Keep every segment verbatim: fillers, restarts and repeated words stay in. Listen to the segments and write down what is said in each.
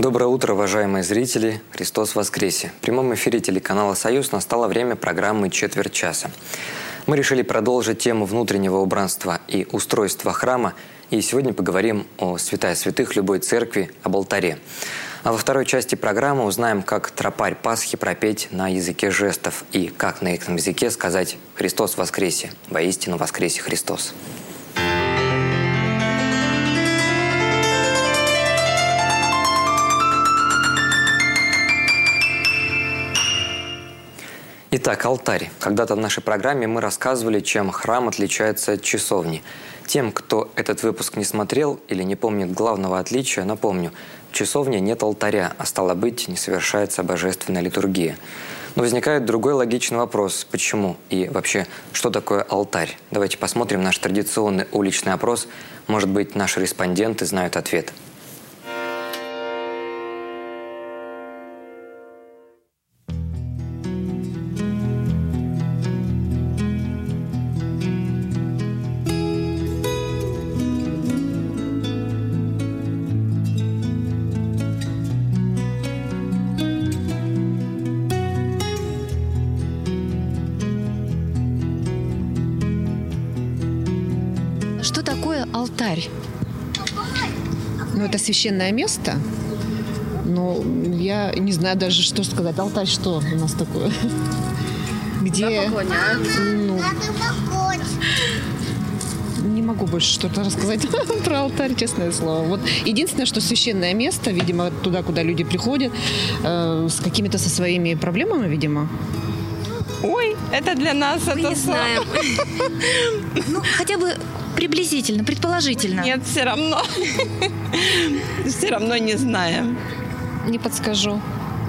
Доброе утро, уважаемые зрители! Христос воскресе! В прямом эфире телеканала «Союз» настало время программы «Четверть часа». Мы решили продолжить тему внутреннего убранства и устройства храма, и сегодня поговорим о святая святых любой церкви, об алтаре. А во второй части программы узнаем, как тропарь Пасхи пропеть на языке жестов и как на этом языке сказать «Христос воскресе! Воистину воскресе Христос!». Итак, алтарь. Когда-то в нашей программе мы рассказывали, чем храм отличается от часовни. Тем, кто этот выпуск не смотрел или не помнит главного отличия, напомню, в часовне нет алтаря, а стало быть, не совершается божественная литургия. Но возникает другой логичный вопрос – почему? И вообще, что такое алтарь? Давайте посмотрим наш традиционный уличный опрос. Может быть, наши респонденты знают ответ. Что такое алтарь? Ну, это священное место. Но я не знаю даже, что сказать. Алтарь что у нас такое? Где? Поклоняются. Ну, не могу больше что-то рассказать про алтарь, честное слово. Вот единственное, что священное место, видимо, туда, куда люди приходят, э, с какими-то со своими проблемами, видимо. Ой, это для нас Мы это не знаем. Ну, хотя бы приблизительно, предположительно. Нет, все равно. Все равно не знаем. Не подскажу.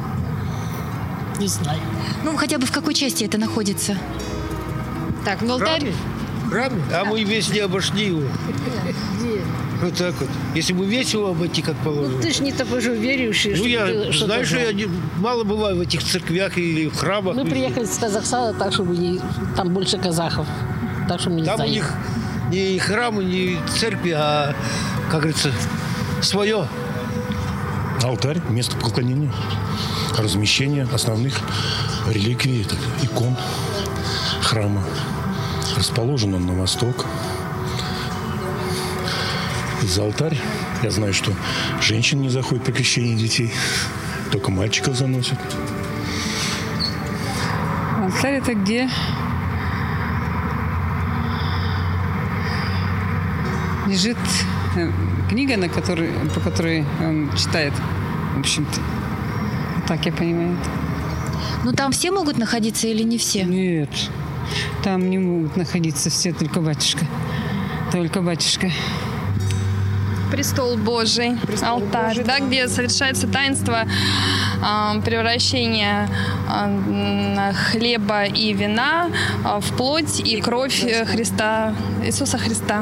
Не знаю. Ну, хотя бы в какой части это находится? Так, ну алтарь... Храм? А мы весь не обошли его. Где? Вот так вот. Если бы весь его обойти, как положено. Ну, ты ж не такой же верующий. Ну, я, ты что-то знаешь, знал. я не, мало бываю в этих церквях или в храмах. Мы приехали с Казахстана, так что мы не, там больше казахов. Так что мы не Там знаем. у них не храмы, не церкви, а, как говорится, свое. Алтарь – место поклонения, размещение основных реликвий, это икон храма. Расположен он на восток. За алтарь я знаю, что женщин не заходят по крещению детей, только мальчиков заносят. Алтарь – это где лежит книга, на которой, по которой он читает, в общем-то. Так я понимаю. Ну, там все могут находиться или не все? Нет, там не могут находиться все, только батюшка. Только батюшка. Престол Божий, Престол алтарь, Божий, да, да. где совершается таинство э, превращения э, хлеба и вина э, в плоть и кровь Христа, Иисуса Христа.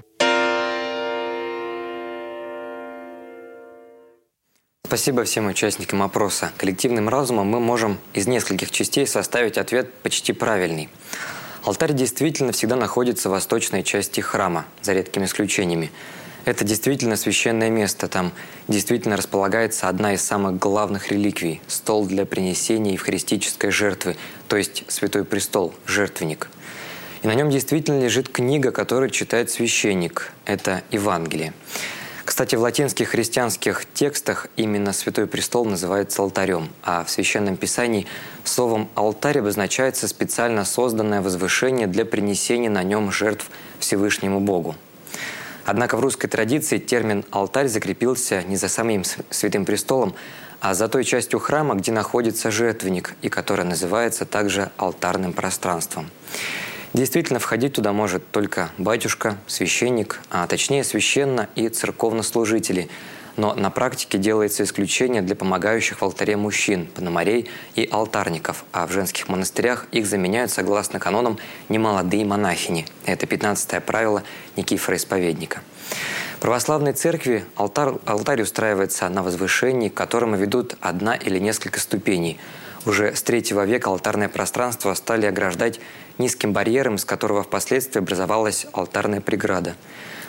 Спасибо всем участникам опроса. Коллективным разумом мы можем из нескольких частей составить ответ почти правильный. Алтарь действительно всегда находится в восточной части храма, за редкими исключениями. Это действительно священное место, там действительно располагается одна из самых главных реликвий – стол для принесения евхаристической жертвы, то есть Святой Престол, жертвенник. И на нем действительно лежит книга, которую читает священник – это Евангелие. Кстати, в латинских христианских текстах именно Святой Престол называется алтарем, а в Священном Писании словом «алтарь» обозначается специально созданное возвышение для принесения на нем жертв Всевышнему Богу. Однако в русской традиции термин «алтарь» закрепился не за самим Святым Престолом, а за той частью храма, где находится жертвенник, и которая называется также алтарным пространством. Действительно, входить туда может только батюшка, священник, а точнее священно- и церковнослужители. Но на практике делается исключение для помогающих в алтаре мужчин, пономарей и алтарников, а в женских монастырях их заменяют, согласно канонам, немолодые монахини. Это пятнадцатое правило Никифора-исповедника. В православной церкви алтарь, алтарь устраивается на возвышении, к которому ведут одна или несколько ступеней. Уже с третьего века алтарное пространство стали ограждать низким барьером, из которого впоследствии образовалась алтарная преграда.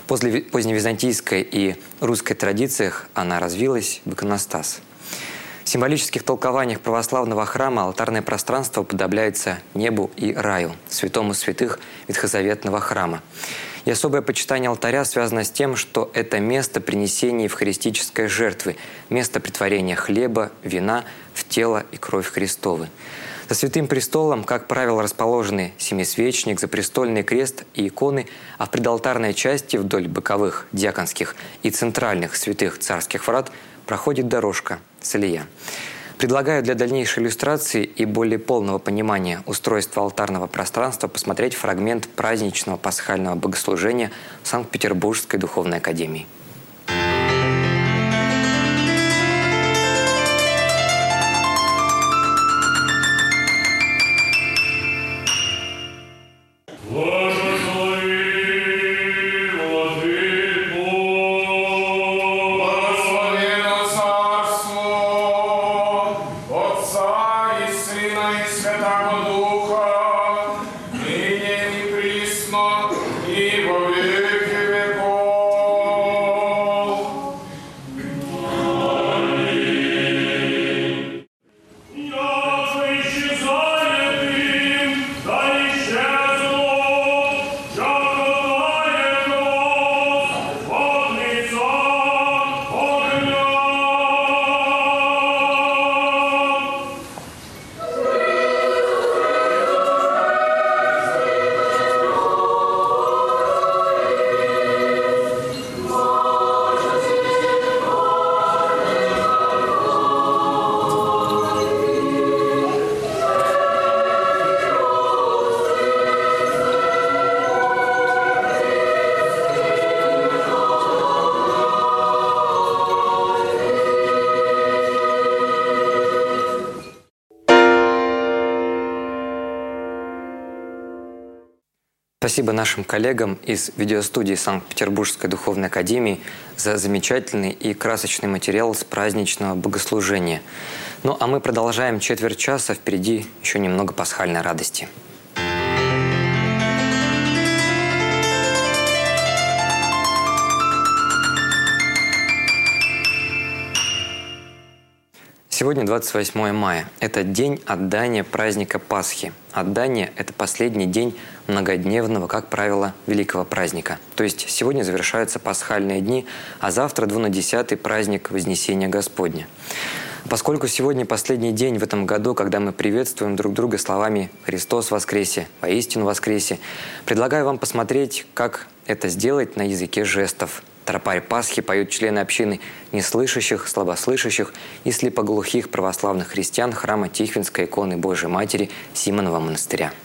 После поздневизантийской и русской традициях она развилась в иконостас. В символических толкованиях православного храма алтарное пространство уподобляется небу и раю, святому святых ветхозаветного храма. И особое почитание алтаря связано с тем, что это место принесения евхаристической жертвы, место претворения хлеба, вина в тело и кровь Христовы. За святым престолом, как правило, расположены семисвечник, запрестольный крест и иконы, а в предалтарной части вдоль боковых, диаконских и центральных святых царских врат проходит дорожка, солия. Предлагаю для дальнейшей иллюстрации и более полного понимания устройства алтарного пространства посмотреть фрагмент праздничного пасхального богослужения в Санкт-Петербургской духовной академии. Спасибо нашим коллегам из видеостудии Санкт-Петербургской духовной академии за замечательный и красочный материал с праздничного богослужения. Ну а мы продолжаем четверть часа, впереди еще немного пасхальной радости. Сегодня двадцать восьмое мая. Это день отдания праздника Пасхи. Отдание – это последний день многодневного, как правило, великого праздника. То есть сегодня завершаются пасхальные дни, а завтра двунадесятый праздник Вознесения Господня. Поскольку сегодня последний день в этом году, когда мы приветствуем друг друга словами «Христос воскресе», «Воистину воскресе», предлагаю вам посмотреть, как это сделать на языке жестов. Тропарь Пасхи поют члены общины неслышащих, слабослышащих и слепоглухих православных христиан храма Тихвинской иконы Божией Матери Симонова монастыря.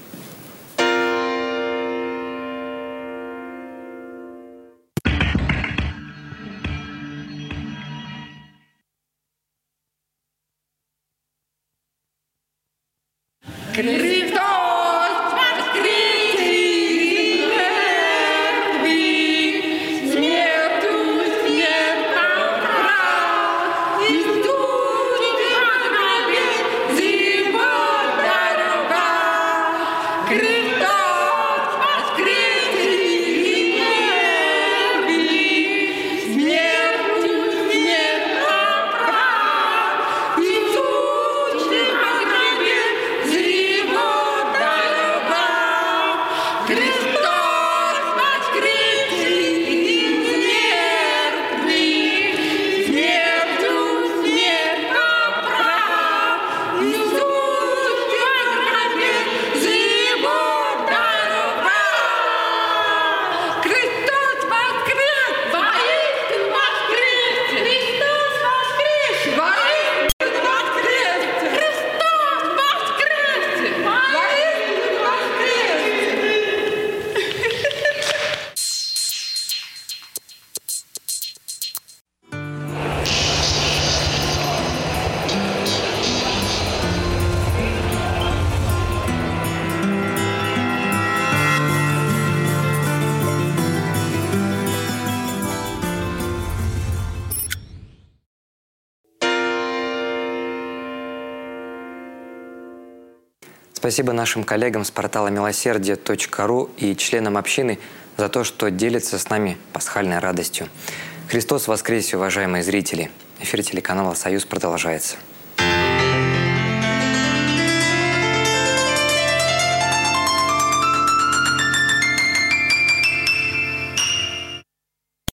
Спасибо нашим коллегам с портала милосердие точка ру и членам общины за то, что делится с нами пасхальной радостью. Христос воскресе, уважаемые зрители! Эфир телеканала «Союз» продолжается.